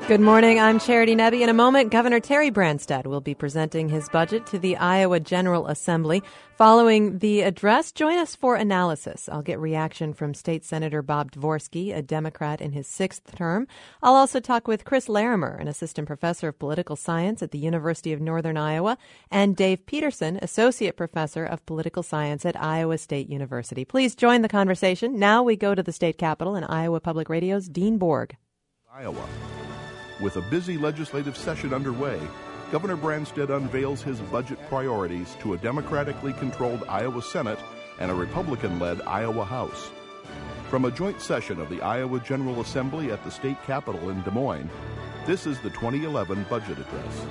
Good morning. I'm Charity Nebbe. In a moment, Governor Terry Branstad will be presenting his budget to the Iowa General Assembly. Following the address, join us for analysis. I'll get reaction from State Senator Bob Dvorsky, a Democrat in his sixth term. I'll also talk with Chris Larimer, an assistant professor of political science at the University of Northern Iowa, and Dave Peterson, associate professor of political science at Iowa State University. Please join the conversation. Now we go to the state capitol and Iowa Public Radio's Dean Borg. Iowa. With a busy legislative session underway, Governor Branstad unveils his budget priorities to a democratically controlled Iowa Senate and a Republican-led Iowa House. From a joint session of the Iowa General Assembly at the state capitol in Des Moines, this is the 2011 budget address.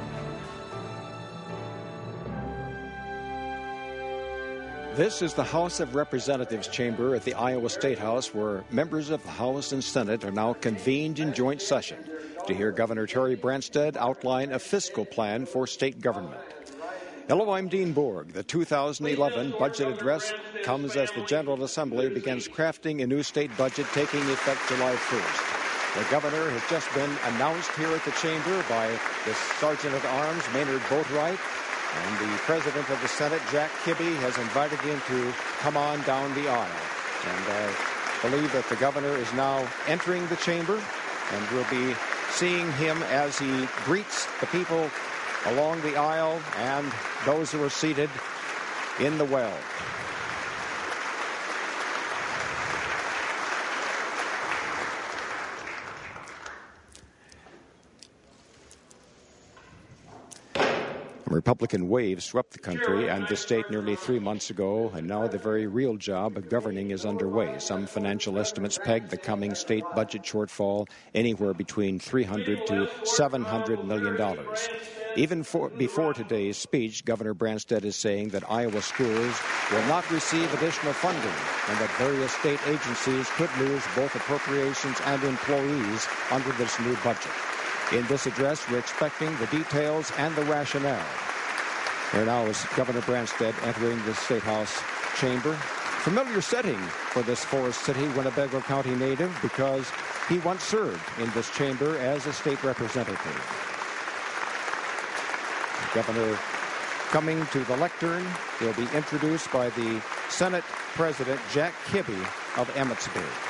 This is the House of Representatives chamber at the Iowa State House, where members of the House and Senate are now convened in joint session to hear Governor Terry Branstad outline a fiscal plan for state government. Hello, I'm Dean Borg. The 2011 budget address comes as the General Assembly begins crafting a new state budget taking effect July 1st. The governor has just been announced here at the chamber by the Sergeant at Arms, Maynard Boatwright, and the President of the Senate, Jack Kibbe, has invited him to come on down the aisle. And I believe that the governor is now entering the chamber, and we'll be seeing him as he greets the people along the aisle and those who are seated in the well. A Republican wave swept the country and the state nearly 3 months ago, and now the very real job of governing is underway. Some financial estimates peg the coming state budget shortfall anywhere between $300 to $700 million. Even before today's speech, Governor Branstad is saying that Iowa schools will not receive additional funding and that various state agencies could lose both appropriations and employees under this new budget. In this address, we're expecting the details and the rationale. Here now is Governor Branstad entering the State House chamber. Familiar setting for this Forest City, Winnebago County native, because he once served in this chamber as a state representative. The governor coming to the lectern will be introduced by the Senate President Jack Kibbe of Emmetsburg.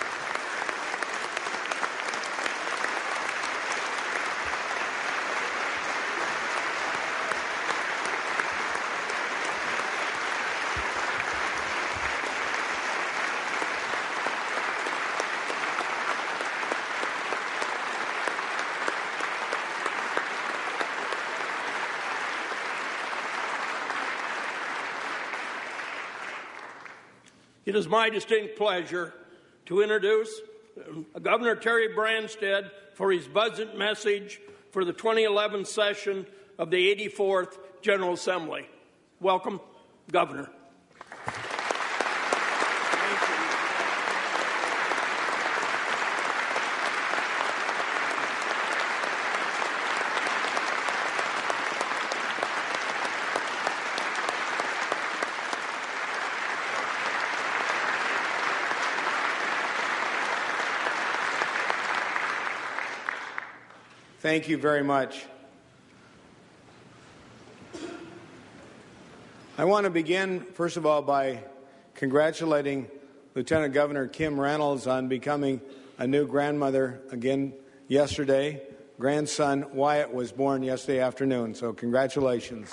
It is my distinct pleasure to introduce Governor Terry Branstad for his budget message for the 2011 session of the 84th General Assembly. Welcome, Governor. Thank you very much. I want to begin, first of all, by congratulating Lieutenant Governor Kim Reynolds on becoming a new grandmother again yesterday. Grandson Wyatt was born yesterday afternoon, so congratulations.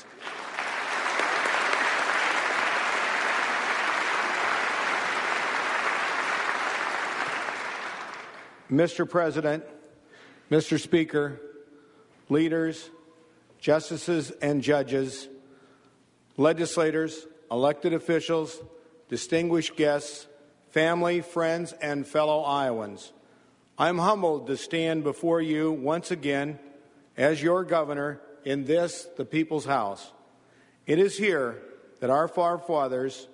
Mr. President, Mr. Speaker, leaders, justices and judges, legislators, elected officials, distinguished guests, family, friends, and fellow Iowans, I'm humbled to stand before you once again as your governor in this, the People's House. It is here that our forefathers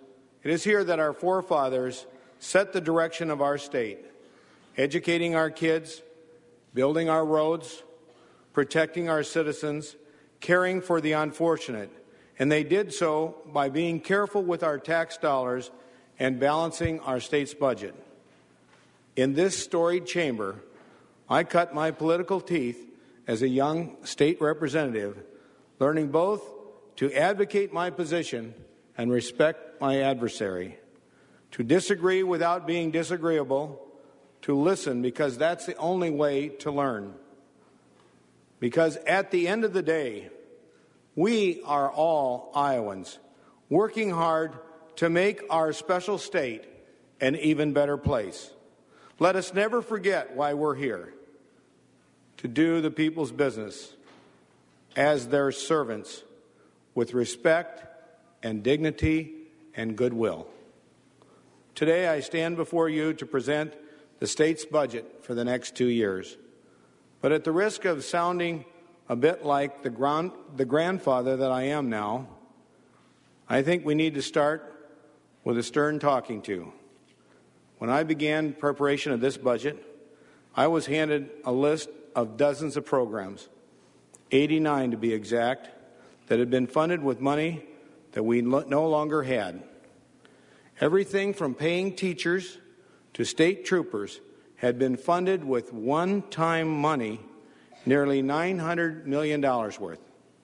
set the direction of our state, educating our kids, building our roads, protecting our citizens, caring for the unfortunate, and they did so by being careful with our tax dollars and balancing our state's budget. In this storied chamber, I cut my political teeth as a young state representative, learning both to advocate my position and respect my adversary, to disagree without being disagreeable, to listen because that's the only way to learn. Because at the end of the day, we are all Iowans working hard to make our special state an even better place. Let us never forget why we're here: to do the people's business as their servants with respect and dignity and goodwill. Today I stand before you to present the state's budget for the next 2 years. But at the risk of sounding a bit like the grandfather that I am now, I think we need to start with a stern talking to. When I began preparation of this budget, I was handed a list of dozens of programs, 89 to be exact, that had been funded with money that we no longer had. Everything from paying teachers to state troopers had been funded with one-time money, nearly $900 million worth.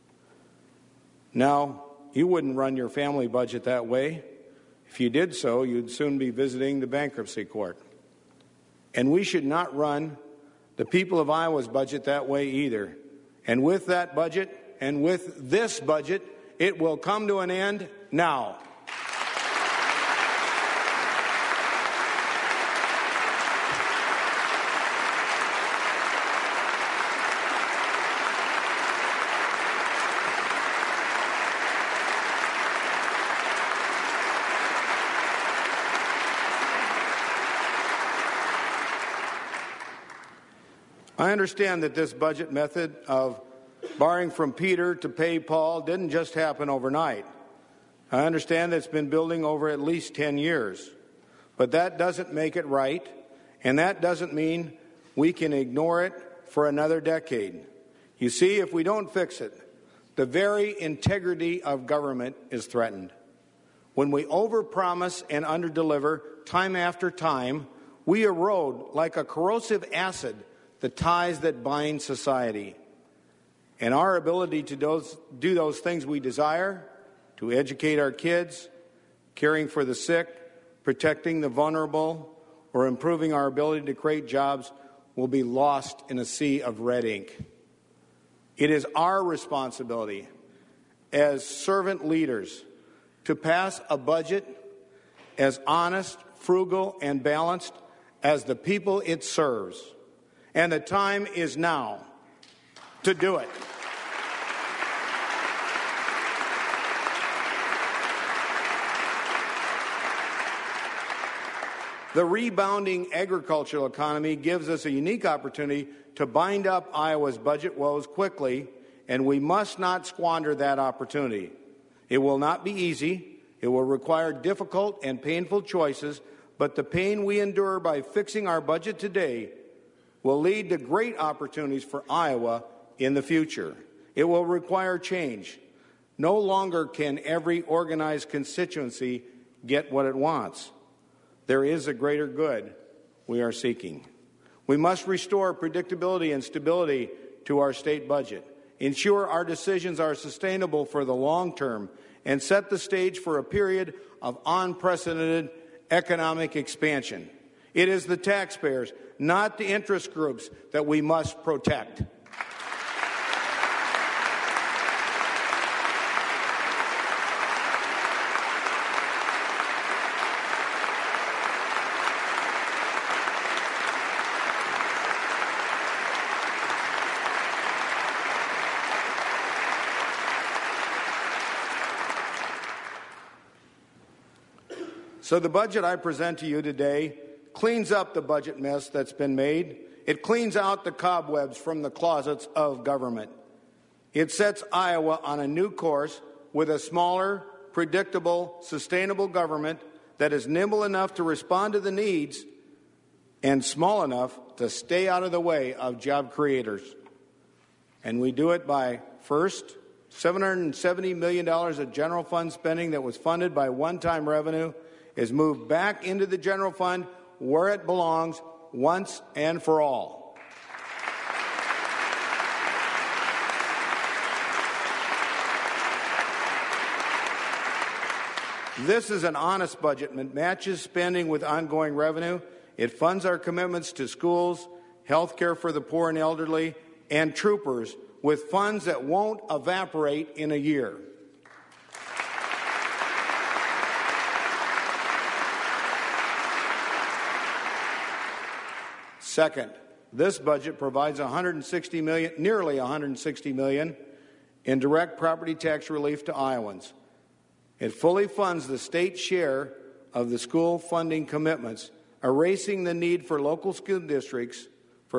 Now, you wouldn't run your family budget that way. If you did so, you'd soon be visiting the bankruptcy court. And we should not run the people of Iowa's budget that way either. And with that budget, and with this budget, it will come to an end now. I understand that this budget method of borrowing from Peter to pay Paul didn't just happen overnight. I understand that it's been building over at least 10 years. But that doesn't make it right, and that doesn't mean we can ignore it for another decade. You see, if we don't fix it, the very integrity of government is threatened. When we overpromise and underdeliver time after time, we erode, like a corrosive acid, the ties that bind society. And our ability to do those things we desire, to educate our kids, caring for the sick, protecting the vulnerable, or improving our ability to create jobs, will be lost in a sea of red ink. It is our responsibility as servant leaders to pass a budget as honest, frugal, and balanced as the people it serves. And the time is now to do it. The rebounding agricultural economy gives us a unique opportunity to bind up Iowa's budget woes quickly, and we must not squander that opportunity. It will not be easy. It will require difficult and painful choices, but the pain we endure by fixing our budget today will lead to great opportunities for Iowa in the future. It will require change. No longer can every organized constituency get what it wants. There is a greater good we are seeking. We must restore predictability and stability to our state budget, ensure our decisions are sustainable for the long term, and set the stage for a period of unprecedented economic expansion. It is the taxpayers, not the interest groups, that we must protect. So the budget I present to you today cleans up the budget mess that's been made. It cleans out the cobwebs from the closets of government. It sets Iowa on a new course with a smaller, predictable, sustainable government that is nimble enough to respond to the needs and small enough to stay out of the way of job creators. And we do it by, first, $770 million of general fund spending that was funded by one-time revenue is moved back into the general fund where it belongs once and for all. This is an honest budget that matches spending with ongoing revenue. It funds our commitments to schools, health care for the poor and elderly, and troopers with funds that won't evaporate in a year. Second, this budget provides nearly $160 million in direct property tax relief to Iowans. It fully funds the state share of the school funding commitments, erasing the need for local school districts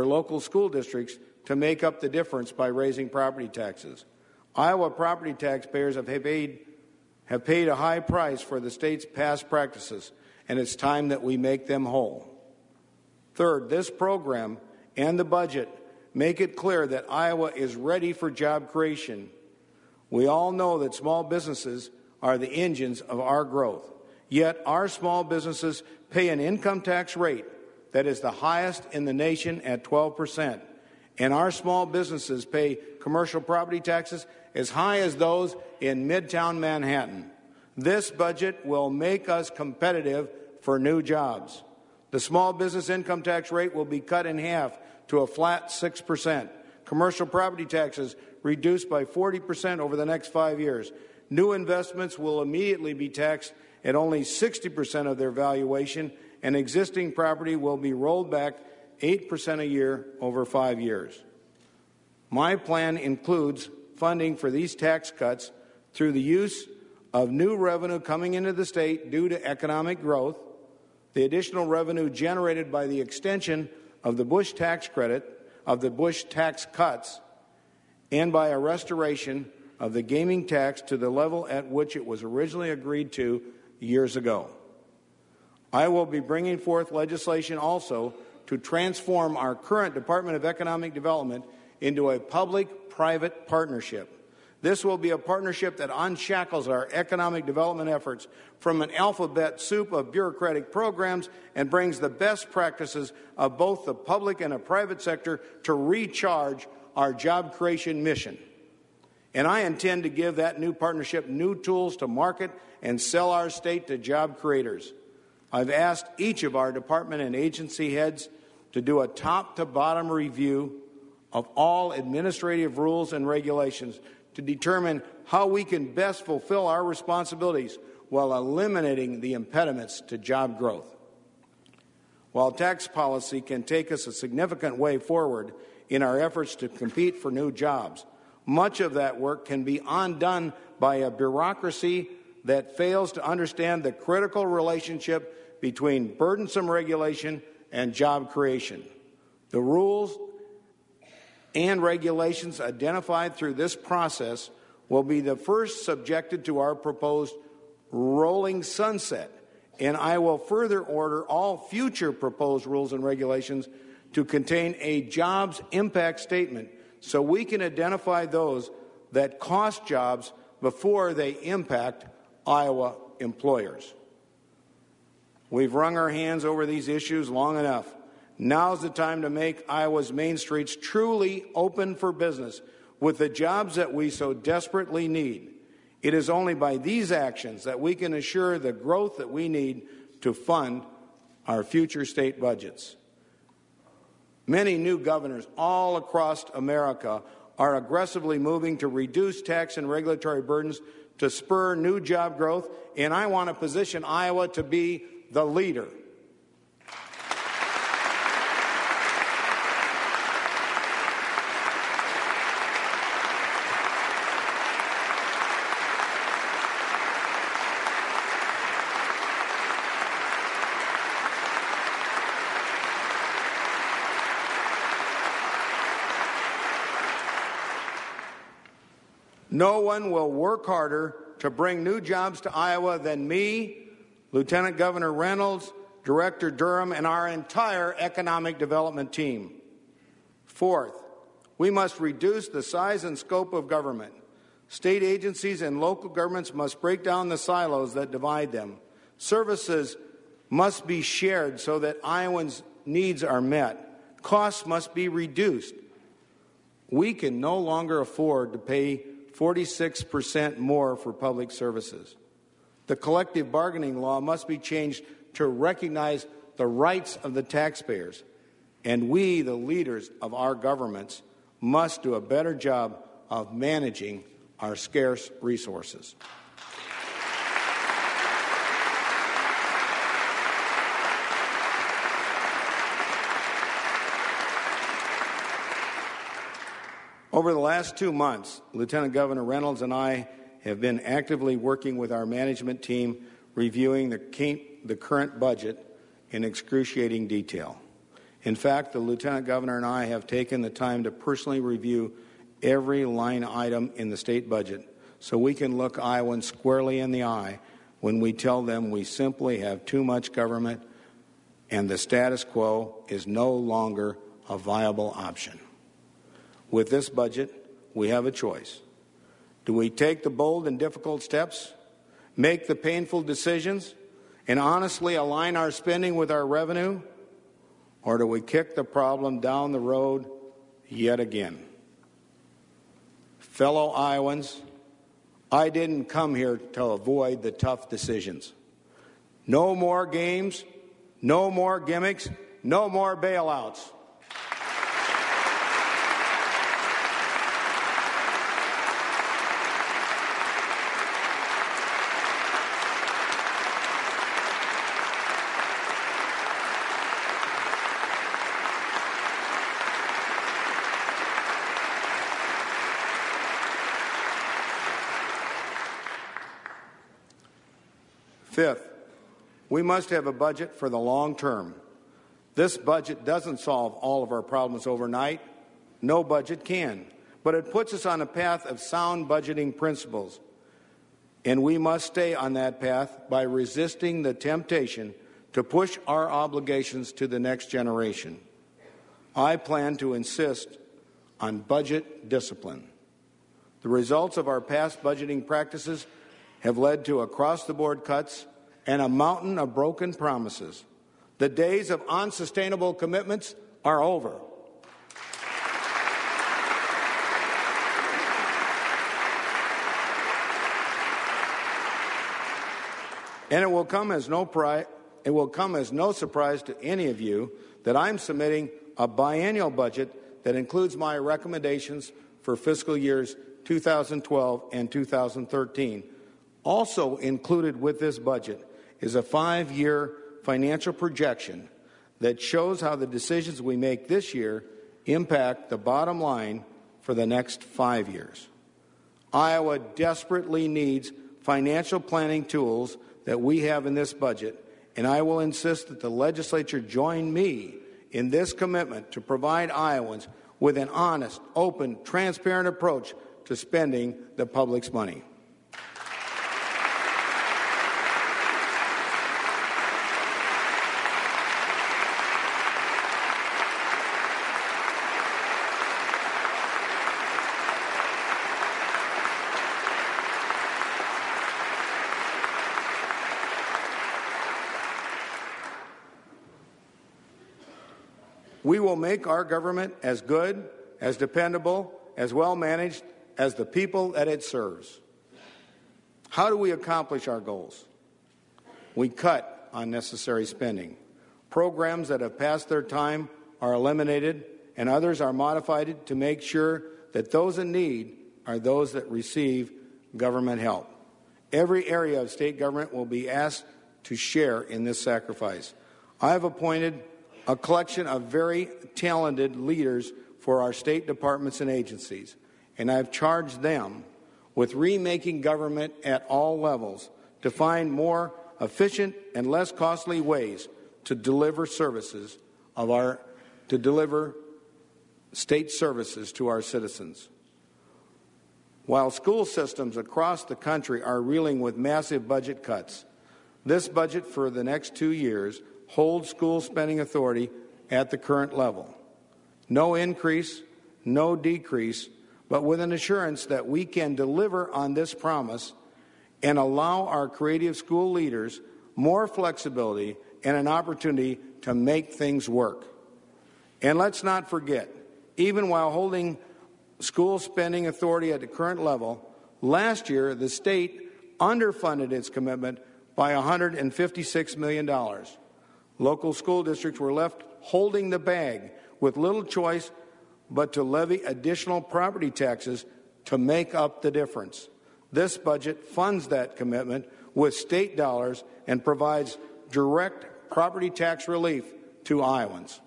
to make up the difference by raising property taxes. Iowa property taxpayers have paid a high price for the state's past practices, and it's time that we make them whole. Third, this program and the budget make it clear that Iowa is ready for job creation. We all know that small businesses are the engines of our growth. Yet our small businesses pay an income tax rate that is the highest in the nation at 12%. And our small businesses pay commercial property taxes as high as those in Midtown Manhattan. This budget will make us competitive for new jobs. The small business income tax rate will be cut in half to a flat 6%. Commercial property taxes reduced by 40% over the next 5 years. New investments will immediately be taxed at only 60% of their valuation, and existing property will be rolled back 8% a year over 5 years. My plan includes funding for these tax cuts through the use of new revenue coming into the state due to economic growth, the additional revenue generated by the extension of the Bush tax credit, of the Bush tax cuts, and by a restoration of the gaming tax to the level at which it was originally agreed to years ago. I will be bringing forth legislation also to transform our current Department of Economic Development into a public-private partnership. This will be a partnership that unshackles our economic development efforts from an alphabet soup of bureaucratic programs and brings the best practices of both the public and the private sector to recharge our job creation mission. And I intend to give that new partnership new tools to market and sell our state to job creators. I've asked each of our department and agency heads to do a top-to-bottom review of all administrative rules and regulations to determine how we can best fulfill our responsibilities while eliminating the impediments to job growth. While tax policy can take us a significant way forward in our efforts to compete for new jobs, much of that work can be undone by a bureaucracy that fails to understand the critical relationship between burdensome regulation and job creation. The rules and regulations identified through this process will be the first subjected to our proposed rolling sunset, and I will further order all future proposed rules and regulations to contain a jobs impact statement so we can identify those that cost jobs before they impact Iowa employers. We've wrung our hands over these issues long enough. Now's the time to make Iowa's main streets truly open for business with the jobs that we so desperately need. It is only by these actions that we can assure the growth that we need to fund our future state budgets. Many new governors all across America are aggressively moving to reduce tax and regulatory burdens to spur new job growth, and I want to position Iowa to be the leader. No one will work harder to bring new jobs to Iowa than me, Lieutenant Governor Reynolds, Director Durham, and our entire economic development team. Fourth, we must reduce the size and scope of government. State agencies and local governments must break down the silos that divide them. Services must be shared so that Iowans' needs are met. Costs must be reduced. We can no longer afford to pay 46% more for public services. The collective bargaining law must be changed to recognize the rights of the taxpayers. And we, the leaders of our governments, must do a better job of managing our scarce resources. Over the last 2 months, Lieutenant Governor Reynolds and I have been actively working with our management team, reviewing the current budget in excruciating detail. In fact, the Lieutenant Governor and I have taken the time to personally review every line item in the state budget so we can look Iowans squarely in the eye when we tell them we simply have too much government and the status quo is no longer a viable option. With this budget, we have a choice. Do we take the bold and difficult steps, make the painful decisions, and honestly align our spending with our revenue? Or do we kick the problem down the road yet again? Fellow Iowans, I didn't come here to avoid the tough decisions. No more games, no more gimmicks, no more bailouts. Fifth, we must have a budget for the long term. This budget doesn't solve all of our problems overnight. No budget can. But it puts us on a path of sound budgeting principles. And we must stay on that path by resisting the temptation to push our obligations to the next generation. I plan to insist on budget discipline. The results of our past budgeting practices have led to across-the-board cuts and a mountain of broken promises. The days of unsustainable commitments are over. And it will come as no surprise to any of you that I'm submitting a biennial budget that includes my recommendations for fiscal years 2012 and 2013. Also included with this budget is a 5-year financial projection that shows how the decisions we make this year impact the bottom line for the next 5 years. Iowa desperately needs financial planning tools that we have in this budget, and I will insist that the legislature join me in this commitment to provide Iowans with an honest, open, transparent approach to spending the public's money. We will make our government as good, as dependable, as well managed as the people that it serves. How do we accomplish our goals? We cut unnecessary spending. Programs that have passed their time are eliminated, and others are modified to make sure that those in need are those that receive government help. Every area of state government will be asked to share in this sacrifice. I have appointed a collection of very talented leaders for our state departments and agencies, and I've charged them with remaking government at all levels to find more efficient and less costly ways to deliver state services to our citizens. While school systems across the country are reeling with massive budget cuts, this budget for the next 2 years holds school spending authority at the current level. No increase, no decrease, but with an assurance that we can deliver on this promise and allow our creative school leaders more flexibility and an opportunity to make things work. And let's not forget, even while holding school spending authority at the current level, last year the state underfunded its commitment by $156 million. Local school districts were left holding the bag with little choice but to levy additional property taxes to make up the difference. This budget funds that commitment with state dollars and provides direct property tax relief to Iowans.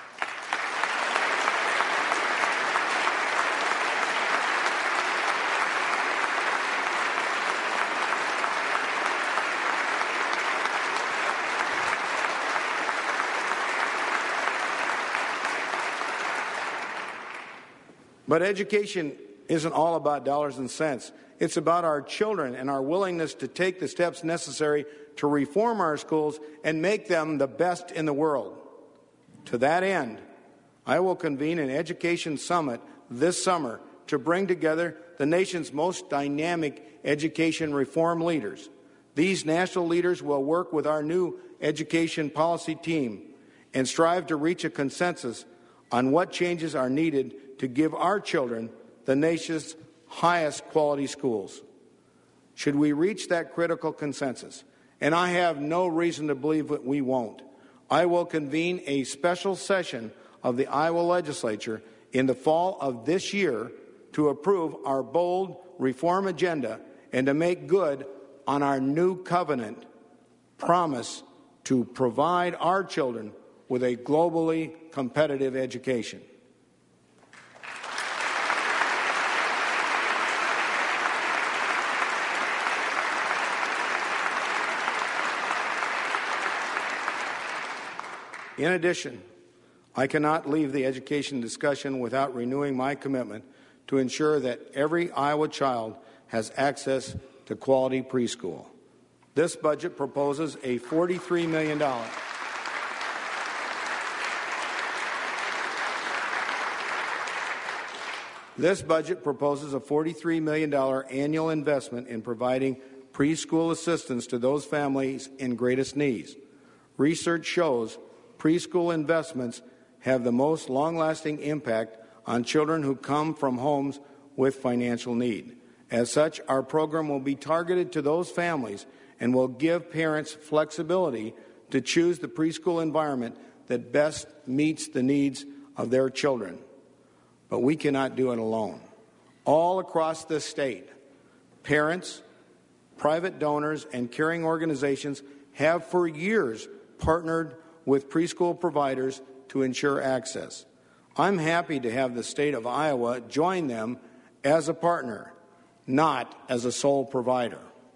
But education isn't all about dollars and cents. It's about our children and our willingness to take the steps necessary to reform our schools and make them the best in the world. To that end, I will convene an education summit this summer to bring together the nation's most dynamic education reform leaders. These national leaders will work with our new education policy team and strive to reach a consensus on what changes are needed to give our children the nation's highest quality schools. Should we reach that critical consensus, and I have no reason to believe that we won't, I will convene a special session of the Iowa legislature in the fall of this year to approve our bold reform agenda and to make good on our new covenant promise to provide our children with a globally competitive education. In addition, I cannot leave the education discussion without renewing my commitment to ensure that every Iowa child has access to quality preschool. This budget proposes a $43 million. This budget proposes a $43 million annual investment in providing preschool assistance to those families in greatest needs. Research shows preschool investments have the most long-lasting impact on children who come from homes with financial need. As such, our program will be targeted to those families and will give parents flexibility to choose the preschool environment that best meets the needs of their children. But we cannot do it alone. All across this state, parents, private donors, and caring organizations have for years partnered with preschool providers to ensure access. I'm happy to have the state of Iowa join them as a partner, not as a sole provider.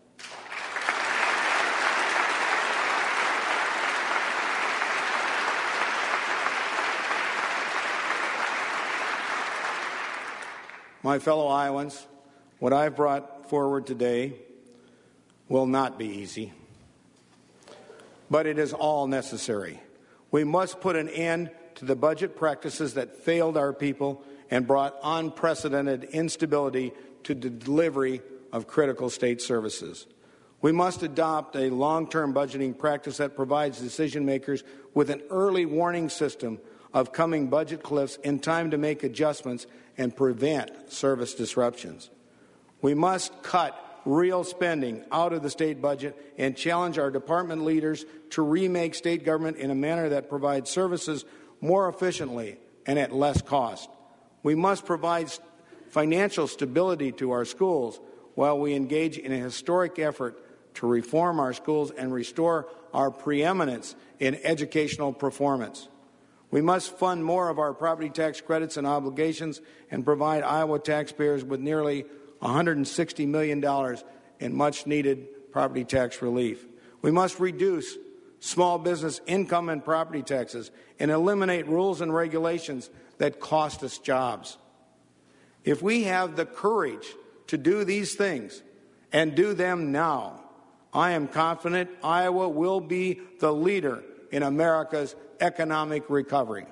My fellow Iowans, what I've brought forward today will not be easy, but it is all necessary. We must put an end to the budget practices that failed our people and brought unprecedented instability to the delivery of critical state services. We must adopt a long-term budgeting practice that provides decision makers with an early warning system of coming budget cliffs in time to make adjustments and prevent service disruptions. We must cut real spending out of the state budget and challenge our department leaders to remake state government in a manner that provides services more efficiently and at less cost. We must provide financial stability to our schools while we engage in a historic effort to reform our schools and restore our preeminence in educational performance. We must fund more of our property tax credits and obligations and provide Iowa taxpayers with nearly $160 million in much-needed property tax relief. We must reduce small business income and property taxes and eliminate rules and regulations that cost us jobs. If we have the courage to do these things and do them now, I am confident Iowa will be the leader in America's economic recovery.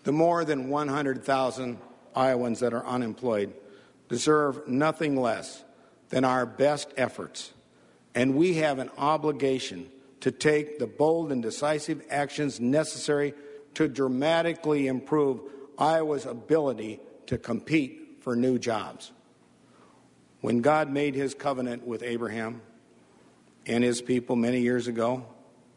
The more than 100,000 Iowans that are unemployed deserve nothing less than our best efforts, and we have an obligation to take the bold and decisive actions necessary to dramatically improve Iowa's ability to compete for new jobs. When God made his covenant with Abraham and his people many years ago,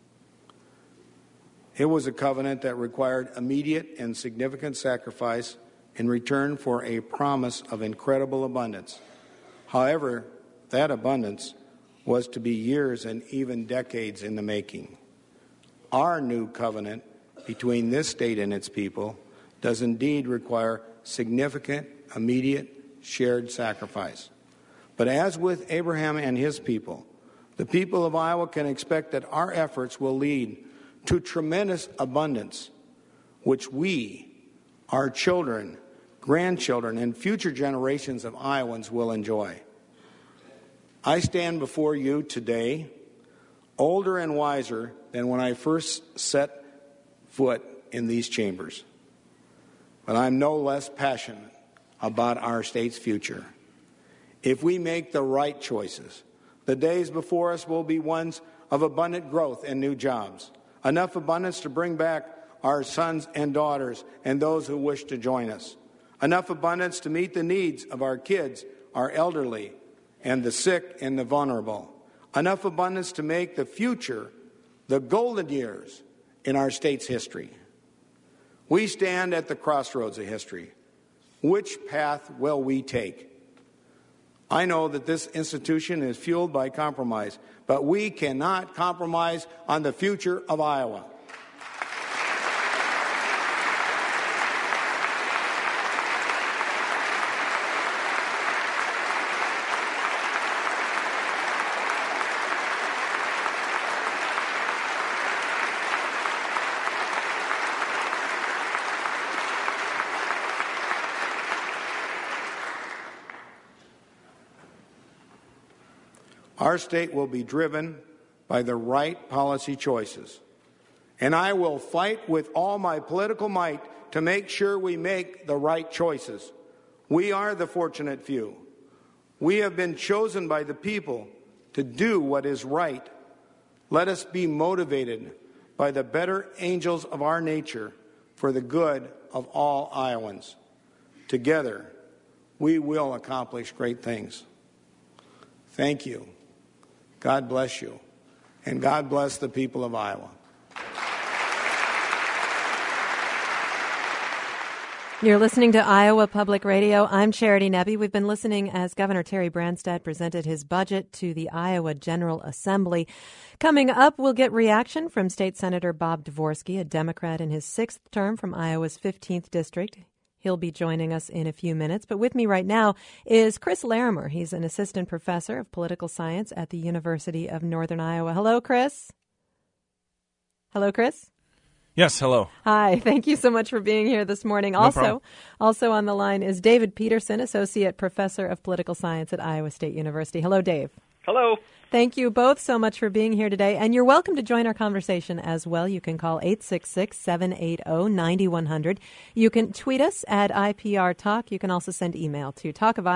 it was a covenant that required immediate and significant sacrifice in return for a promise of incredible abundance. However, that abundance was to be years and even decades in the making. Our new covenant between this state and its people does indeed require significant, immediate, shared sacrifice. But as with Abraham and his people, the people of Iowa can expect that our efforts will lead to tremendous abundance, which we, our children, grandchildren, and future generations of Iowans will enjoy. I stand before you today older and wiser than when I first set foot in these chambers. But I'm no less passionate about our state's future. If we make the right choices, the days before us will be ones of abundant growth and new jobs, enough abundance to bring back our sons and daughters and those who wish to join us, enough abundance to meet the needs of our kids, our elderly, and the sick and the vulnerable, enough abundance to make the future the golden years in our state's history. We stand at the crossroads of history. Which path will we take? I know that this institution is fueled by compromise, but we cannot compromise on the future of Iowa. Our state will be driven by the right policy choices. And I will fight with all my political might to make sure we make the right choices. We are the fortunate few. We have been chosen by the people to do what is right. Let us be motivated by the better angels of our nature for the good of all Iowans. Together, we will accomplish great things. Thank you. God bless you, and God bless the people of Iowa. You're listening to Iowa Public Radio. I'm Charity Nebbe. We've been listening as Governor Terry Branstad presented his budget to the Iowa General Assembly. Coming up, we'll get reaction from State Senator Bob Dvorsky, a Democrat in his 6th term from Iowa's 15th district. He'll be joining us in a few minutes. But with me right now is Chris Larimer. He's an assistant professor of political science at the University of Northern Iowa. Hello, Chris. Hello, Chris. Yes, hello. Hi. Thank you so much for being here this morning. No problem. Also on the line is David Peterson, associate professor of political science at Iowa State University. Hello, Dave. Hello. Thank you both so much for being here today. And you're welcome to join our conversation as well. You can call 866-780-9100. You can tweet us at IPR Talk. You can also send email to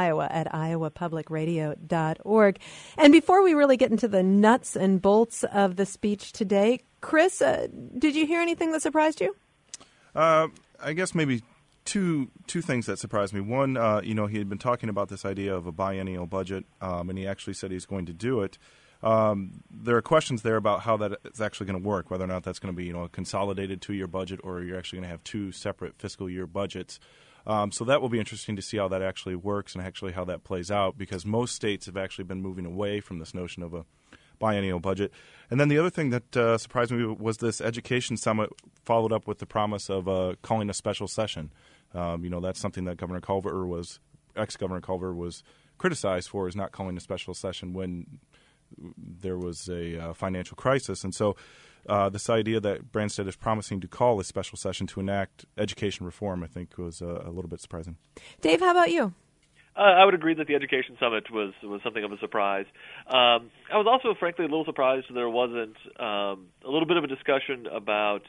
talkofiowa@iowapublicradio.org. And before we really get into the nuts and bolts of the speech today, Chris, did you hear anything that surprised you? I guess maybe two things that surprised me. One, he had been talking about this idea of a biennial budget, and he actually said he's going to do it. There are questions there about how that is actually going to work, whether or not that's going to be a consolidated 2-year budget or you're actually going to have 2 separate fiscal year budgets. So that will be interesting to see how that actually works and actually how that plays out, because most states have actually been moving away from this notion of a biennial budget. And then the other thing that surprised me was this education summit followed up with the promise of calling a special session. That's something that ex-Governor Culver was criticized for, is not calling a special session when there was a financial crisis. And so this idea that Branstad is promising to call a special session to enact education reform, I think, was a little bit surprising. Dave, how about you? I would agree that the Education Summit was something of a surprise. I was also, frankly, a little surprised there wasn't a little bit of a discussion about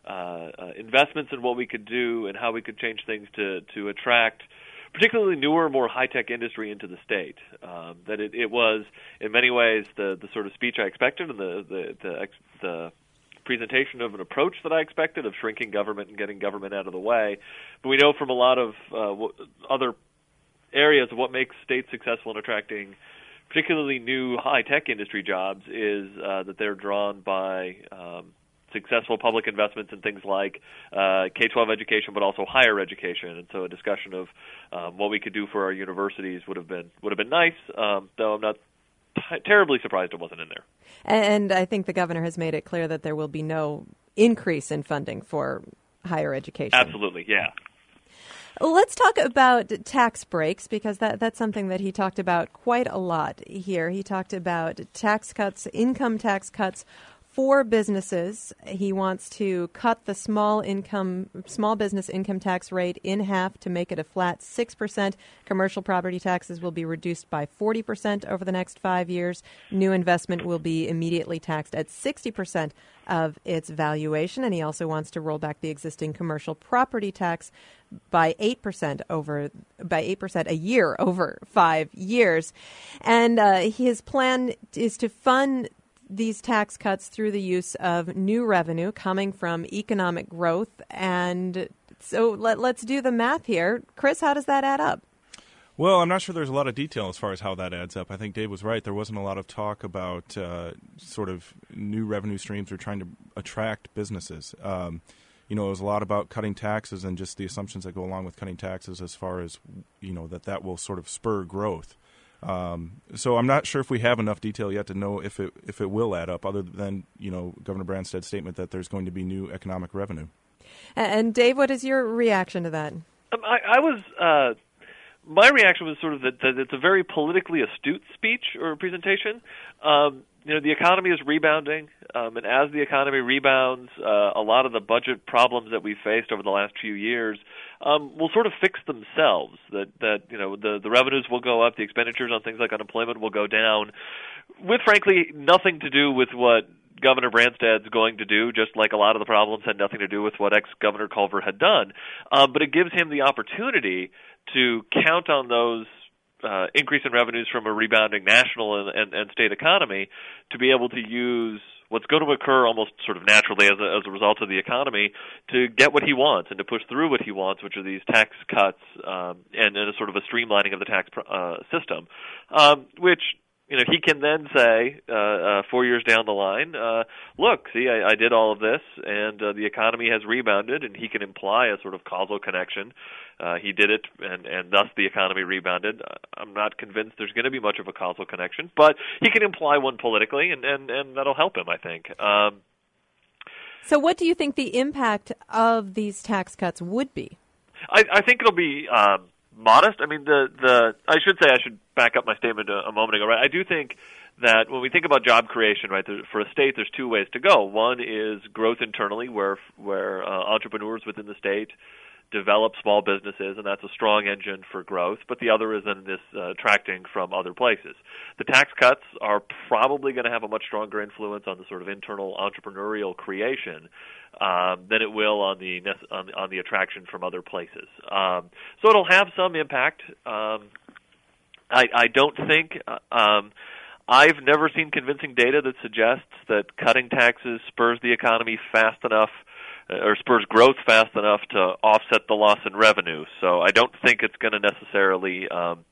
investments in what we could do and how we could change things to attract particularly newer, more high-tech industry into the state. That it was, in many ways, the sort of speech I expected and the presentation of an approach that I expected of shrinking government and getting government out of the way. But we know from a lot of other areas of what makes states successful in attracting particularly new high-tech industry jobs is that they're drawn by successful public investments in things like K-12 education, but also higher education. And so a discussion of what we could do for our universities would have been nice, though I'm not terribly surprised it wasn't in there. And I think the governor has made it clear that there will be no increase in funding for higher education. Absolutely, yeah. Let's talk about tax breaks, because that's something that he talked about quite a lot here. He talked about tax cuts, income tax cuts for businesses. He wants to cut the small business income tax rate in half to make it a flat 6%. Commercial property taxes will be reduced by 40% over the next 5 years. New investment will be immediately taxed at 60% of its valuation. And he also wants to roll back the existing commercial property tax by 8% a year over 5 years. And his plan is to fund these tax cuts through the use of new revenue coming from economic growth. And so let's do the math here. Chris, how does that add up? Well, I'm not sure there's a lot of detail as far as how that adds up. I think Dave was right. There wasn't a lot of talk about sort of new revenue streams or trying to attract businesses. It was a lot about cutting taxes and just the assumptions that go along with cutting taxes as far as, that will sort of spur growth. So I'm not sure if we have enough detail yet to know if it will add up, other than, Governor Branstad's statement that there's going to be new economic revenue. And Dave, what is your reaction to that? My reaction was sort of that it's a very politically astute speech or presentation. The economy is rebounding, and as the economy rebounds, a lot of the budget problems that we've faced over the last few years will sort of fix themselves. That the revenues will go up, the expenditures on things like unemployment will go down, with frankly nothing to do with what Governor Branstad's going to do, just like a lot of the problems had nothing to do with what ex-Governor Culver had done. But it gives him the opportunity to count on those increase in revenues from a rebounding national and state economy to be able to use what's going to occur almost sort of naturally as a result of the economy to get what he wants and to push through what he wants, which are these tax cuts and a sort of a streamlining of the tax system, which he can then say 4 years down the line, look, see, I did all of this, and the economy has rebounded, and he can imply a sort of causal connection. He did it, and thus the economy rebounded. I'm not convinced there's going to be much of a causal connection, but he can imply one politically, and that'll help him, I think. So what do you think the impact of these tax cuts would be? I think it'll be modest. I mean, I should back up my statement a moment ago, right? I do think that when we think about job creation, right, for a state, there's two ways to go. One is growth internally, where entrepreneurs within the state develop small businesses, and that's a strong engine for growth. But the other is in this attracting from other places. The tax cuts are probably going to have a much stronger influence on the sort of internal entrepreneurial creation than it will on the attraction from other places. So it'll have some impact. I don't think I've never seen convincing data that suggests that cutting taxes spurs the economy fast enough or spurs growth fast enough to offset the loss in revenue. So I don't think it's going to necessarily,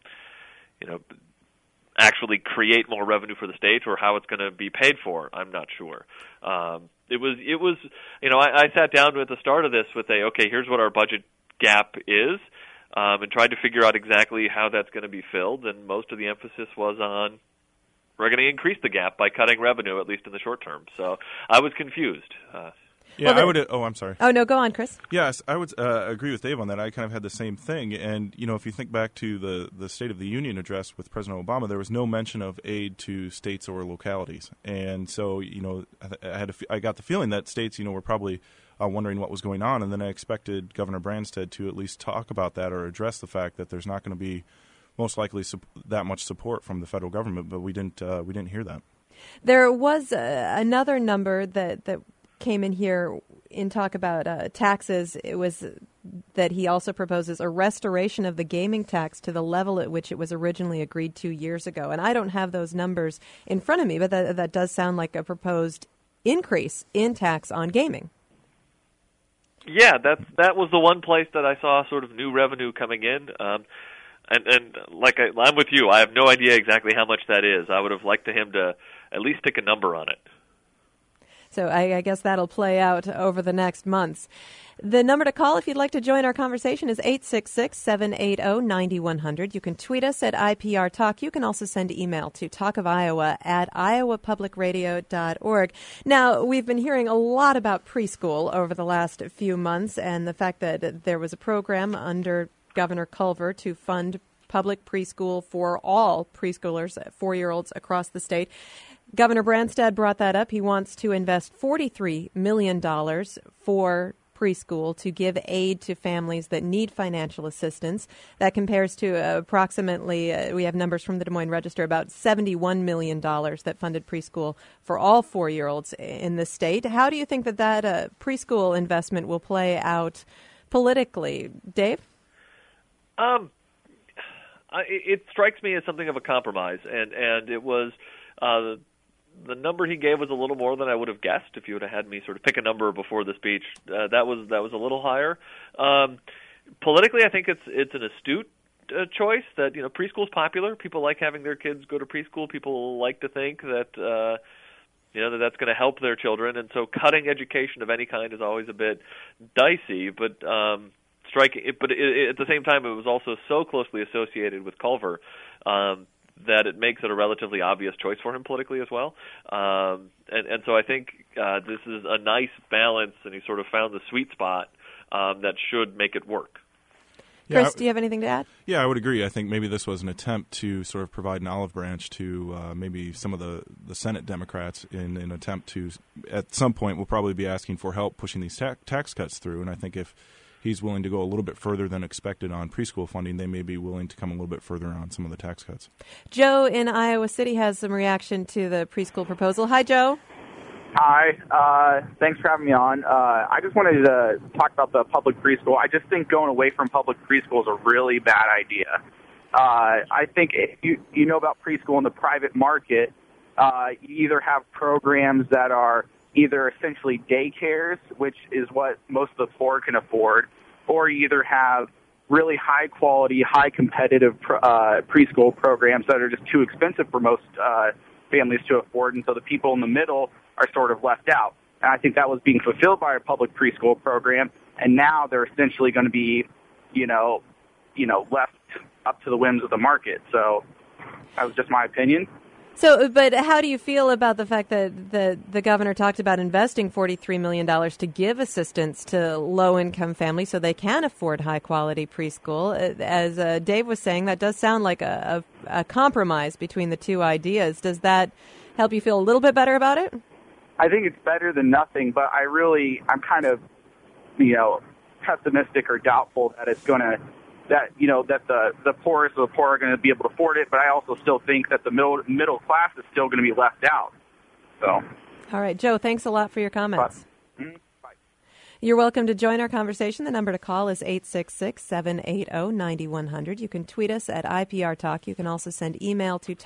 actually create more revenue for the state, or how it's going to be paid for. I'm not sure. It was. I sat down at the start of this with here's what our budget gap is, and tried to figure out exactly how that's going to be filled. And most of the emphasis was on we're going to increase the gap by cutting revenue, at least in the short term. So I was confused. I would. Oh, I'm sorry. Oh, no, go on, Chris. Yes, I would agree with Dave on that. I kind of had the same thing. And, if you think back to the State of the Union address with President Obama, there was no mention of aid to states or localities. And so, I got the feeling that states, were probably wondering what was going on. And then I expected Governor Branstad to at least talk about that or address the fact that there's not going to be most likely that much support from the federal government. But we didn't hear that. There was another number that came in here in talk about taxes, it was that he also proposes a restoration of the gaming tax to the level at which it was originally agreed 2 years ago. And I don't have those numbers in front of me, but that does sound like a proposed increase in tax on gaming. Yeah, that was the one place that I saw sort of new revenue coming in. And I'm with you. I have no idea exactly how much that is. I would have liked him to at least stick a number on it. So I guess that'll play out over the next months. The number to call if you'd like to join our conversation is 866-780-9100. You can tweet us at IPR Talk. You can also send email to talkofiowa@iowapublicradio.org. Now, we've been hearing a lot about preschool over the last few months and the fact that there was a program under Governor Culver to fund public preschool for all preschoolers, 4-year-olds across the state. Governor Branstad brought that up. He wants to invest $43 million for preschool to give aid to families that need financial assistance. That compares to approximately, we have numbers from the Des Moines Register, about $71 million that funded preschool for all 4-year-olds in the state. How do you think that preschool investment will play out politically? Dave? It strikes me as something of a compromise, and it was the number he gave was a little more than I would have guessed if you would have had me sort of pick a number before the speech. That was a little higher. Politically, I think it's an astute choice that preschool's popular. People like having their kids go to preschool. People like to think that that's going to help their children, and so cutting education of any kind is always a bit dicey, but striking. But at the same time, it was also so closely associated with Culver that it makes it a relatively obvious choice for him politically as well. And so I think this is a nice balance, and he sort of found the sweet spot that should make it work. Chris, do you have anything to add? Yeah, I would agree. I think maybe this was an attempt to sort of provide an olive branch to maybe some of the Senate Democrats in an attempt to, at some point, will probably be asking for help pushing these tax cuts through. And I think if he's willing to go a little bit further than expected on preschool funding, they may be willing to come a little bit further on some of the tax cuts. Joe in Iowa City has some reaction to the preschool proposal. Hi, Joe. Hi. Thanks for having me on. I just wanted to talk about the public preschool. I just think going away from public preschool is a really bad idea. I think if you know about preschool in the private market, you either have programs that are either essentially daycares, which is what most of the poor can afford, or you either have really high-quality, high-competitive preschool programs that are just too expensive for most families to afford, and so the people in the middle are sort of left out. And I think that was being fulfilled by our public preschool program, and now they're essentially going to be, left up to the whims of the market. So that was just my opinion. So, but how do you feel about the fact that the governor talked about investing $43 million to give assistance to low-income families so they can afford high-quality preschool? As Dave was saying, that does sound like a compromise between the two ideas. Does that help you feel a little bit better about it? I think it's better than nothing, but I'm kind of, pessimistic or doubtful that it's going to, that the poorest of the poor are going to be able to afford it, but I also still think that the middle class is still going to be left out. So. All right, Joe, thanks a lot for your comments. Bye. You're welcome to join our conversation. The number to call is 866-780-9100. You can tweet us at IPR Talk. You can also send email to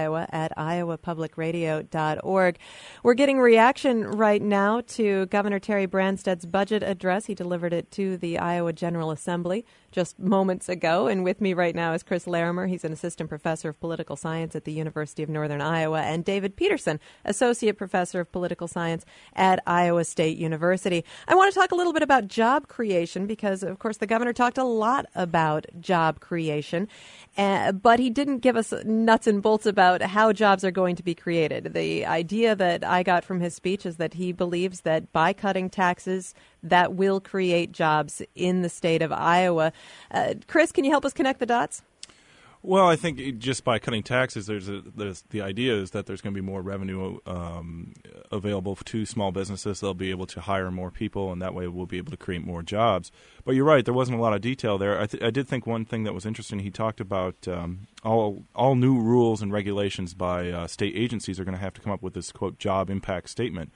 talkofiowa@iowapublicradio.org. We're getting reaction right now to Governor Terry Branstad's budget address. He delivered it to the Iowa General Assembly just moments ago. And with me right now is Chris Larimer. He's an assistant professor of political science at the University of Northern Iowa, and David Peterson, associate professor of political science at Iowa State University. I want to talk a little bit about job creation because, of course, the governor talked a lot about job creation, but he didn't give us nuts and bolts about how jobs are going to be created. The idea that I got from his speech is that he believes that by cutting taxes, that will create jobs in the state of Iowa. Chris, can you help us connect the dots? Well, I think just by cutting taxes, there's the idea is that there's going to be more revenue available to small businesses. They'll be able to hire more people, and that way we'll be able to create more jobs. But you're right, there wasn't a lot of detail there. I did think one thing that was interesting, he talked about all new rules and regulations by state agencies are going to have to come up with this, quote, job impact statement.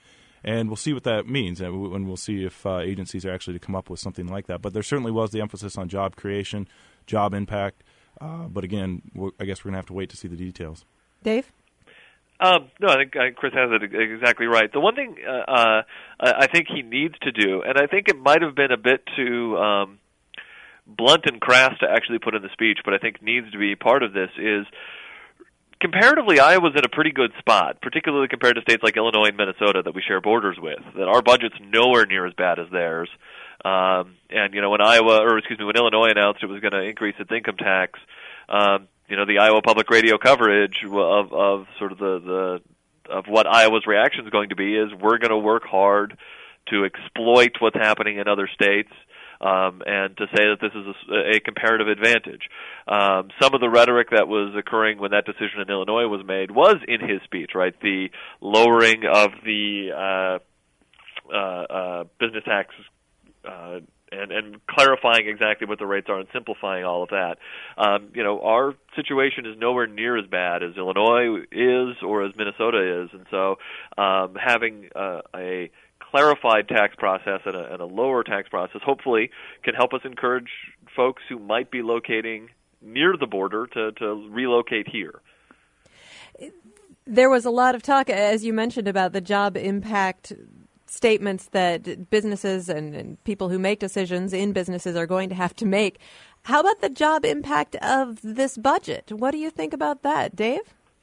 And we'll see what that means, and we'll see if agencies are actually to come up with something like that. But there certainly was the emphasis on job creation, job impact. But again, I guess we're going to have to wait to see the details. Dave? No, I think Chris has it exactly right. The one thing I think he needs to do, and I think it might have been a bit too blunt and crass to actually put in the speech, but I think needs to be part of this, is comparatively, Iowa's in a pretty good spot, particularly compared to states like Illinois and Minnesota that we share borders with, that our budget's nowhere near as bad as theirs. And, when when Illinois announced it was going to increase its income tax, the Iowa Public Radio coverage of sort of of what Iowa's reaction is going to be is we're going to work hard to exploit what's happening in other states, and to say that this is a comparative advantage. Some of the rhetoric that was occurring when that decision in Illinois was made was in his speech, right? The lowering of the business tax and clarifying exactly what the rates are and simplifying all of that. Our situation is nowhere near as bad as Illinois is or as Minnesota is, and so having a clarified tax process and a lower tax process hopefully can help us encourage folks who might be locating near the border to relocate here. There was a lot of talk, as you mentioned, about the job impact statements that businesses and people who make decisions in businesses are going to have to make. How about the job impact of this budget? What do you think about that, Dave?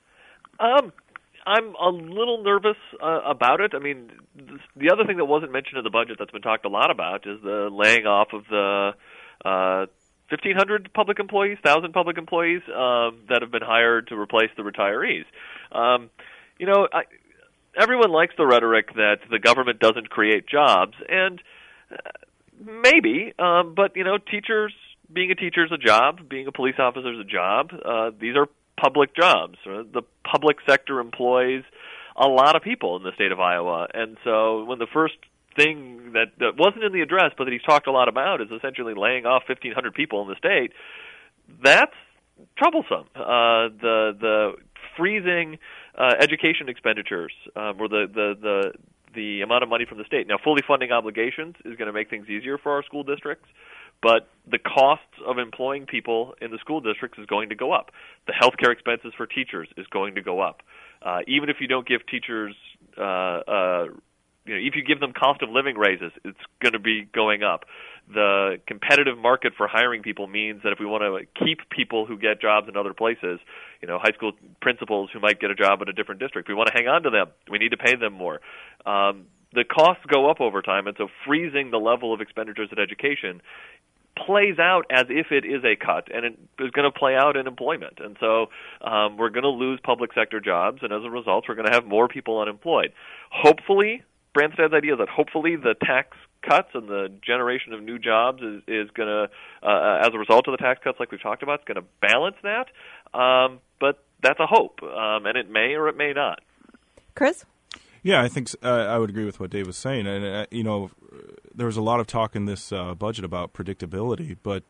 I'm a little nervous about it. I mean, the other thing that wasn't mentioned in the budget that's been talked a lot about is the laying off of the 1,500 public employees, 1,000 public employees that have been hired to replace the retirees. Everyone likes the rhetoric that the government doesn't create jobs, and maybe, but teachers, being a teacher is a job, being a police officer is a job. These are public jobs. The public sector employs a lot of people in the state of Iowa, and so when the first thing that wasn't in the address but that he's talked a lot about is essentially laying off 1,500 people in the state, that's troublesome. The freezing education expenditures, or the amount of money from the state. Now, fully funding obligations is going to make things easier for our school districts, but the costs of employing people in the school districts is going to go up. The healthcare expenses for teachers is going to go up. Even if you don't give teachers, if you give them cost of living raises, it's going to be going up. The competitive market for hiring people means that if we want to keep people who get jobs in other places, high school principals who might get a job at a different district, we want to hang on to them. We need to pay them more. The costs go up over time, and so freezing the level of expenditures in education plays out as if it is a cut, and it is going to play out in employment. And so we're going to lose public sector jobs, and as a result, we're going to have more people unemployed. Hopefully, Branstad's idea is that hopefully the tax cuts and the generation of new jobs is going to, as a result of the tax cuts like we've talked about, is going to balance that. But that's a hope, and it may or it may not. Chris? Yeah, I think I would agree with what Dave was saying. And, there was a lot of talk in this budget about predictability, but,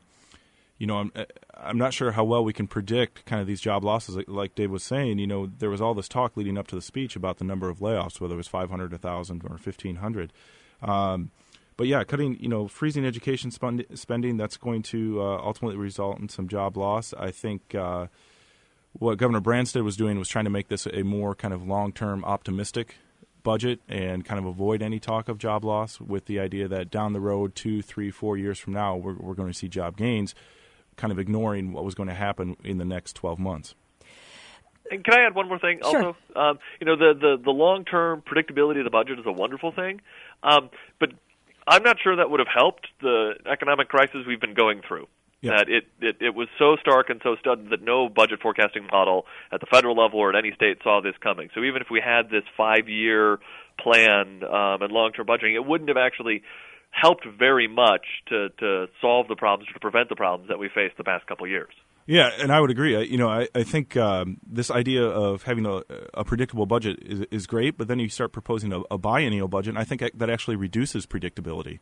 I'm not sure how well we can predict kind of these job losses. Like Dave was saying, there was all this talk leading up to the speech about the number of layoffs, whether it was 500, 1,000, or 1,500. But yeah, freezing education spending, that's going to ultimately result in some job loss. I think what Governor Branstad was doing was trying to make this a more kind of long-term optimistic budget and kind of avoid any talk of job loss, with the idea that down the road, 2, 3, 4 years from now, we're going to see job gains, kind of ignoring what was going to happen in the next 12 months. And can I add one more thing also? Sure. The long-term predictability of the budget is a wonderful thing, but I'm not sure that would have helped the economic crisis we've been going through. Yeah. That it was so stark and so sudden that no budget forecasting model at the federal level or at any state saw this coming. So even if we had this 5-year plan and long-term budgeting, it wouldn't have actually helped very much to solve the problems, to prevent the problems that we faced the past couple of years. Yeah, and I would agree. I think this idea of having a predictable budget is great, but then you start proposing a biennial budget, and I think that actually reduces predictability.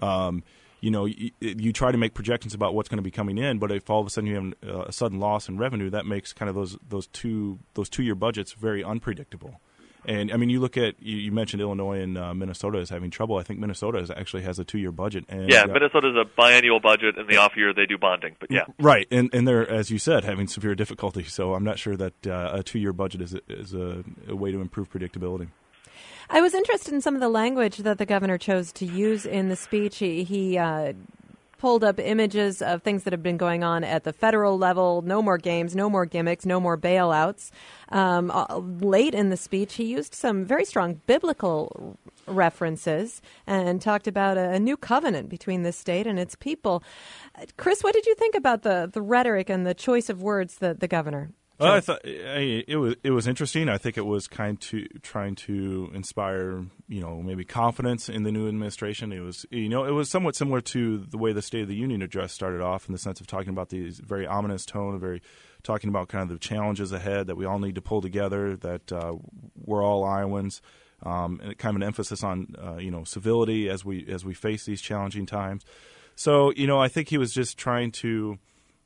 You try to make projections about what's going to be coming in, but if all of a sudden you have a sudden loss in revenue, that makes kind of those 2-year budgets very unpredictable. And, I mean, you look at, you mentioned Illinois and Minnesota is having trouble. I think Minnesota actually has a 2-year budget. And, Minnesota's a biannual budget, and the off year they do bonding. But yeah. Right. And they're, as you said, having severe difficulty. So I'm not sure that a 2-year budget is a way to improve predictability. I was interested in some of the language that the governor chose to use in the speech. He pulled up images of things that have been going on at the federal level. No more games, no more gimmicks, no more bailouts. Late in the speech, he used some very strong biblical references and talked about a new covenant between the state and its people. Chris, what did you think about the rhetoric and the choice of words that the governor chose? I thought it was interesting. I think it was trying to inspire, maybe confidence in the new administration. It was somewhat similar to the way the State of the Union address started off, in the sense of talking about these very ominous tone, talking about kind of the challenges ahead that we all need to pull together, that we're all Iowans, and kind of an emphasis on civility as we face these challenging times. So I think he was just trying to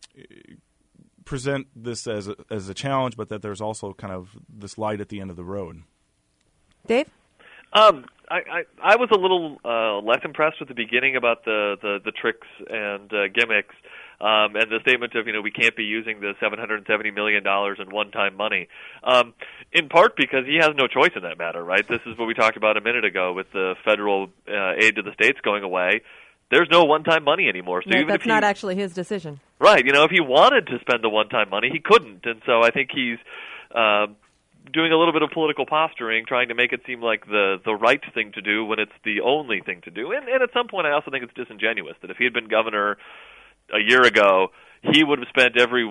present this as a challenge, but that there's also kind of this light at the end of the road. Dave? I was a little less impressed with the beginning about the tricks and gimmicks, and the statement of we can't be using the $770 million in one-time money, in part because he has no choice in that matter, right? This is what we talked about a minute ago with the federal aid to the states going away. There's no one-time money anymore. So that's not actually his decision. Right. If he wanted to spend the one-time money, he couldn't. And so I think he's doing a little bit of political posturing, trying to make it seem like the right thing to do when it's the only thing to do. And at some point, I also think it's disingenuous that if he had been governor a year ago, he would have spent every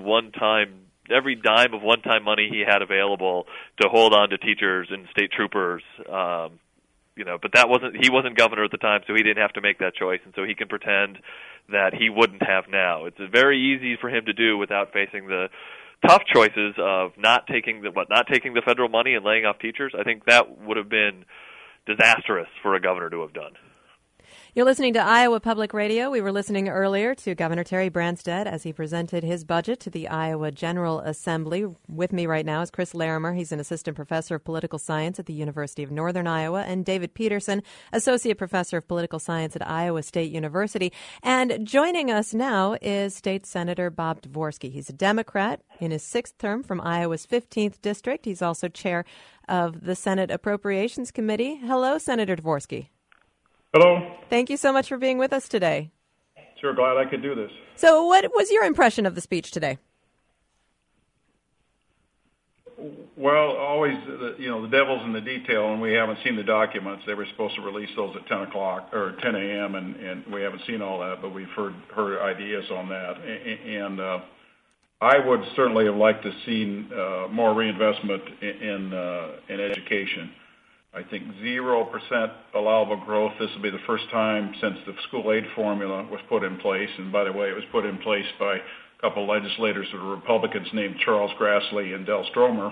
dime of one-time money he had available to hold on to teachers and state troopers. But he wasn't governor at the time, so he didn't have to make that choice, and so he can pretend that he wouldn't have now. It's very easy for him to do without facing the tough choices of not taking the federal money and laying off teachers. I think that would have been disastrous for a governor to have done. You're listening to Iowa Public Radio. We were listening earlier to Governor Terry Branstad as he presented his budget to the Iowa General Assembly. With me right now is Chris Larimer. He's an assistant professor of political science at the University of Northern Iowa, and David Peterson, associate professor of political science at Iowa State University. And joining us now is State Senator Bob Dvorsky. He's a Democrat in his 6th term from Iowa's 15th district. He's also chair of the Senate Appropriations Committee. Hello, Senator Dvorsky. Hello. Thank you so much for being with us today. Sure, glad I could do this. So what was your impression of the speech today? Well, always, the devil's in the detail, and we haven't seen the documents. They were supposed to release those at 10 o'clock or 10 a.m., and we haven't seen all that, but we've heard ideas on that. And I would certainly have liked to see more reinvestment in education. I think 0% allowable growth. This will be the first time since the school aid formula was put in place. And by the way, it was put in place by a couple of legislators that were Republicans named Charles Grassley and Del Stromer.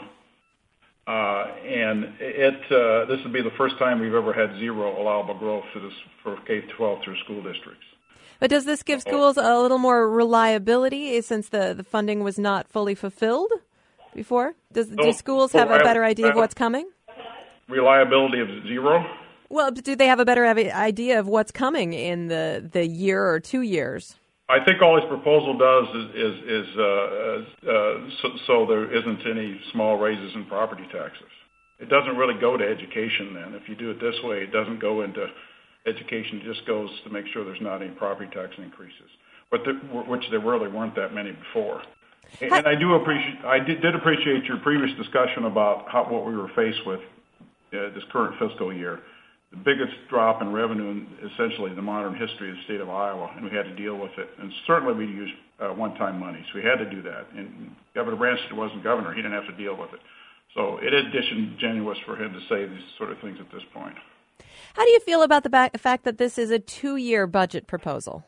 This will be the first time we've ever had zero allowable growth for K-12 through school districts. But does this give schools a little more reliability since the funding was not fully fulfilled before? Do schools have a better idea of what's coming? Reliability of zero? Well, do they have a better idea of what's coming in the year or 2 years? I think all his proposal does is so there isn't any small raises in property taxes. It doesn't really go to education then. If you do it this way, it doesn't go into education. It just goes to make sure there's not any property tax increases, which there really weren't that many before. And I did appreciate your previous discussion about what we were faced with this current fiscal year. The biggest drop in revenue in essentially the modern history of the state of Iowa, and we had to deal with it. And certainly we used one-time money, so we had to do that. And Governor Branstad wasn't governor. He didn't have to deal with it. So it is disingenuous for him to say these sort of things at this point. How do you feel about the fact that this is a 2-year budget proposal?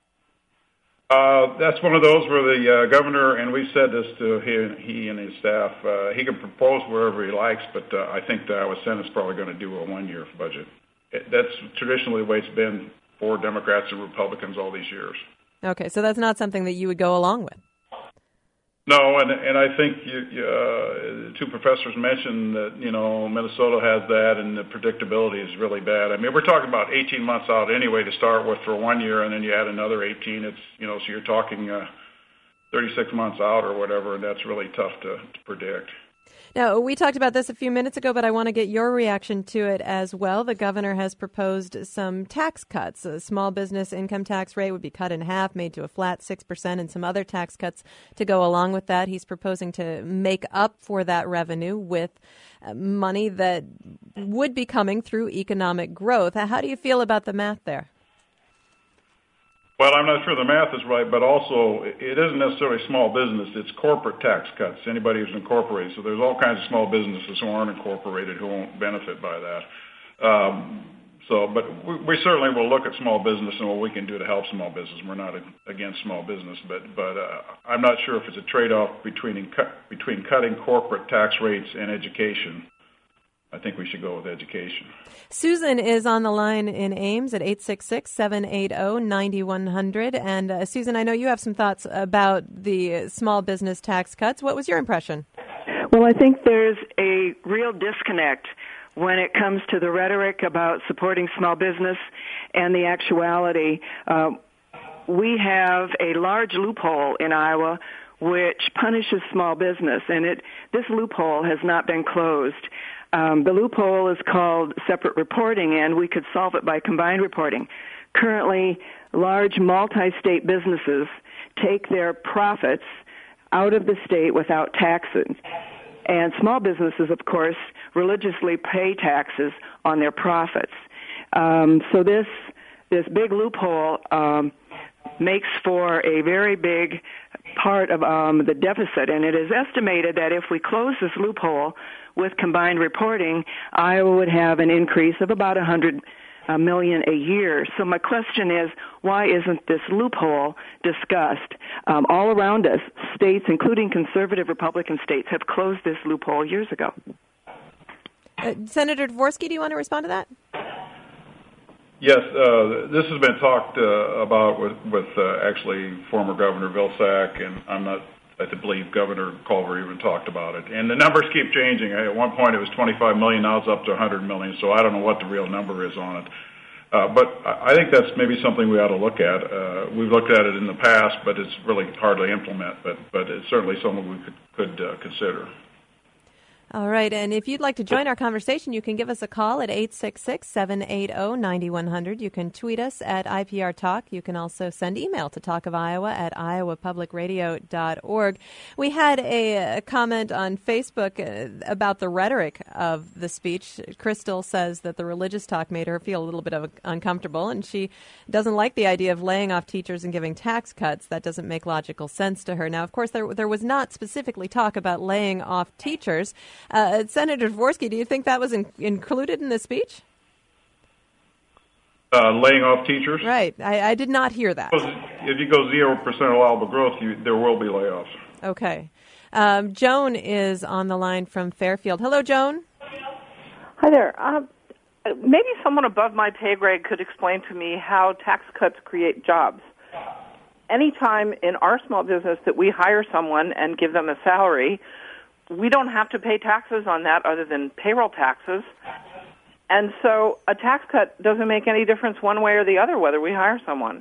That's one of those where the governor, and we've said this to he and his staff, he can propose wherever he likes, but I think the Iowa Senate's probably going to do a 1-year budget. That's traditionally the way it's been for Democrats and Republicans all these years. Okay, so that's not something that you would go along with? No, and I think two professors mentioned that, Minnesota has that, and the predictability is really bad. I mean, we're talking about 18 months out anyway to start with for 1 year, and then you add another 18. It's, so you're talking 36 months out or whatever, and that's really tough to predict. Now, we talked about this a few minutes ago, but I want to get your reaction to it as well. The governor has proposed some tax cuts. A small business income tax rate would be cut in half, made to a flat 6%, and some other tax cuts to go along with that. He's proposing to make up for that revenue with money that would be coming through economic growth. How do you feel about the math there? Well, I'm not sure the math is right, but also it isn't necessarily small business. It's corporate tax cuts, anybody who's incorporated. So there's all kinds of small businesses who aren't incorporated who won't benefit by that. But we certainly will look at small business and what we can do to help small business. We're not against small business, but I'm not sure if it's a trade-off between cutting corporate tax rates and education. I think we should go with education. Susan is on the line in Ames at 866-780-9100. And Susan, I know you have some thoughts about the small business tax cuts. What was your impression? Well, I think there's a real disconnect when it comes to the rhetoric about supporting small business and the actuality. We have a large loophole in Iowa which punishes small business, and this loophole has not been closed. The loophole is called separate reporting, and we could solve it by combined reporting. Currently, large multi-state businesses take their profits out of the state without taxes. And small businesses, of course, religiously pay taxes on their profits. So this big loophole makes for a very big part of the deficit, and it is estimated that if we close this loophole with combined reporting, Iowa would have an increase of about $100 million a year. So my question is, why isn't this loophole discussed? All around us, states, including conservative Republican states, have closed this loophole years ago. Senator Dvorsky, do you want to respond to that? Yes, this has been talked about with actually former Governor Vilsack, and I believe Governor Culver even talked about it. And the numbers keep changing. At one point it was $25 million, now it's up to $100 million, so I don't know what the real number is on it. But I think that's maybe something we ought to look at. We've looked at it in the past, but it's really hard to implement, but it's certainly something we could consider. All right, and if you'd like to join our conversation, you can give us a call at 866-780-9100. You can tweet us at IPR Talk. You can also send email to talkofiowa@iowapublicradio.org. We had a comment on Facebook about the rhetoric of the speech. Crystal says that the religious talk made her feel a little bit uncomfortable, and she doesn't like the idea of laying off teachers and giving tax cuts. That doesn't make logical sense to her. Now, of course, there was not specifically talk about laying off teachers. Senator Dvorsky, do you think that was included in the speech? Laying off teachers? Right. I did not hear that. If you go 0% allowable growth, there will be layoffs. Okay. Joan is on the line from Fairfield. Hello, Joan. Hi there. Maybe someone above my pay grade could explain to me how tax cuts create jobs. Anytime in our small business that we hire someone and give them a salary, we don't have to pay taxes on that other than payroll taxes. And so a tax cut doesn't make any difference one way or the other whether we hire someone.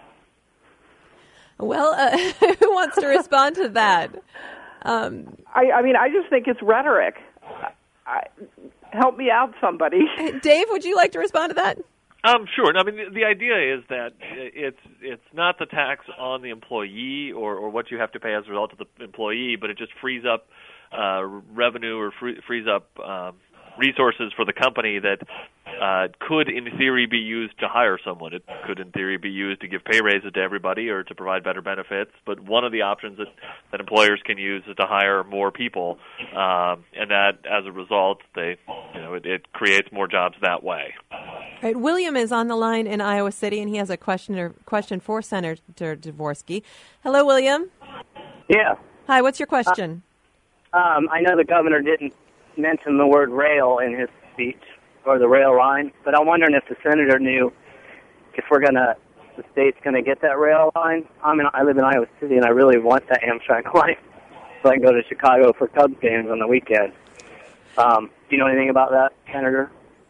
Well, who wants to respond to that? I mean, I just think it's rhetoric. Help me out, somebody. Dave, would you like to respond to that? Sure. I mean, the idea is that it's not the tax on the employee or what you have to pay as a result of the employee, but it just frees up revenue or frees up resources for the company that could, in theory, be used to hire someone. It could, in theory, be used to give pay raises to everybody or to provide better benefits. But one of the options that employers can use is to hire more people, and that, as a result, it creates more jobs that way. All right, William is on the line in Iowa City, and he has a question for Senator Dvorsky. Hello, William. Yeah. Hi. What's your question? I know the governor didn't mention the word rail in his speech, or the rail line, but I'm wondering if the senator knew if the state's going to get that rail line. I live in Iowa City, and I really want that Amtrak line. so I can go to Chicago for Cubs games on the weekend. Do you know anything about that, Senator?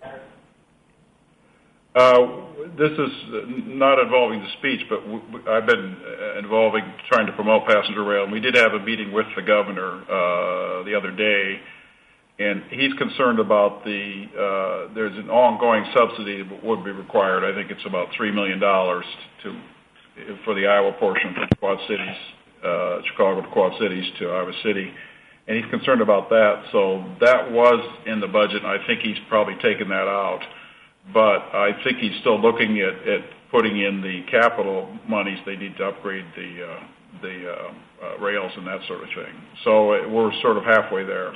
This is not involving the speech, but I've been trying to promote passenger rail. And we did have a meeting with the governor the other day, and he's concerned about there's an ongoing subsidy that would be required. I think it's about $3 million for the Iowa portion from Quad Cities, Chicago to Quad Cities to Iowa City. And he's concerned about that. So that was in the budget, and I think he's probably taken that out. But I think he's still looking at putting in the capital monies they need to upgrade the rails and that sort of thing. So we're sort of halfway there.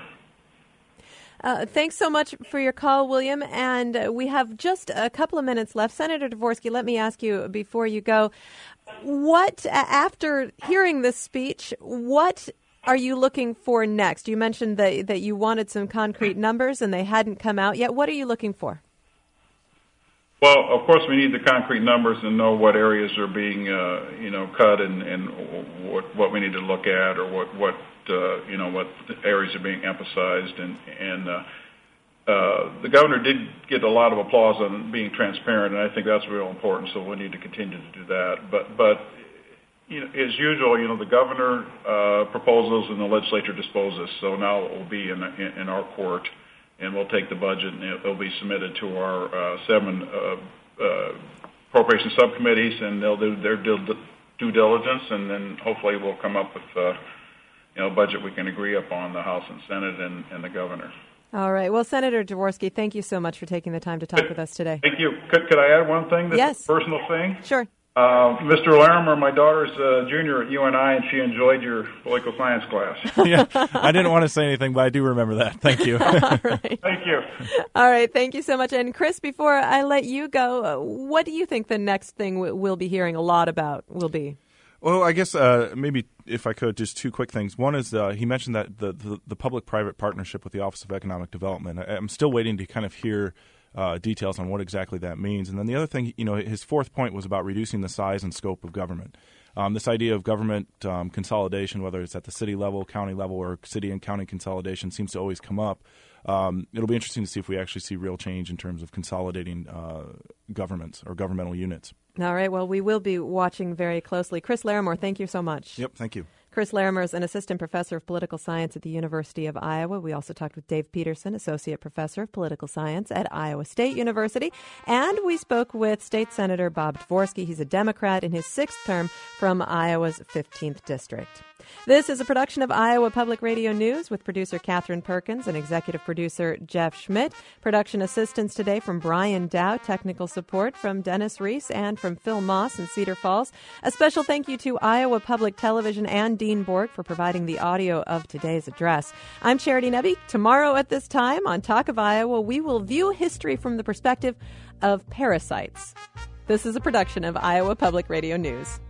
Thanks so much for your call, William. And we have just a couple of minutes left. Senator Dvorsky, let me ask you before you go, what, after hearing this speech, what are you looking for next? You mentioned that you wanted some concrete numbers and they hadn't come out yet. What are you looking for? Well, of course, we need the concrete numbers and know what areas are being, cut and what we need to look at, or what areas are being emphasized. And the governor did get a lot of applause on being transparent, and I think that's real important. So we need to continue to do that. But as usual, the governor proposes and the legislature disposes. So now it will be in our court. And we'll take the budget, and it'll be submitted to our 7 appropriation subcommittees, and they'll do their due diligence, and then hopefully we'll come up with a budget we can agree upon, the House and Senate and the governor. All right. Well, Senator Dvorsky, thank you so much for taking the time to talk with us today. Thank you. Could I add one thing? Yes. A personal thing? Sure. Mr. Larimer, my daughter's a junior at UNI, and she enjoyed your political science class. Yeah, I didn't want to say anything, but I do remember that. Thank you. All right. Thank you. All right. Thank you so much. And Chris, before I let you go, what do you think the next thing we'll be hearing a lot about will be? Well, I guess maybe if I could, just 2 quick things. One is he mentioned that the public-private partnership with the Office of Economic Development. I'm still waiting to kind of hear details on what exactly that means. And then the other thing, his 4th point was about reducing the size and scope of government. This idea of government consolidation, whether it's at the city level, county level, or city and county consolidation, seems to always come up. It'll be interesting to see if we actually see real change in terms of consolidating governments or governmental units. All right. Well, we will be watching very closely. Chris Larimore, thank you so much. Yep, thank you. Chris Larimore is an assistant professor of political science at the University of Iowa. We also talked with Dave Peterson, associate professor of political science at Iowa State University. And we spoke with State Senator Bob Dvorsky. He's a Democrat in his 6th term from Iowa's 15th district. This is a production of Iowa Public Radio News with producer Catherine Perkins and executive producer Jeff Schmidt. Production assistance today from Brian Dow, technical support from Dennis Reese and from Phil Moss in Cedar Falls. A special thank you to Iowa Public Television and Dean Borg for providing the audio of today's address. I'm Charity Nebbe. Tomorrow at this time on Talk of Iowa, we will view history from the perspective of parasites. This is a production of Iowa Public Radio News.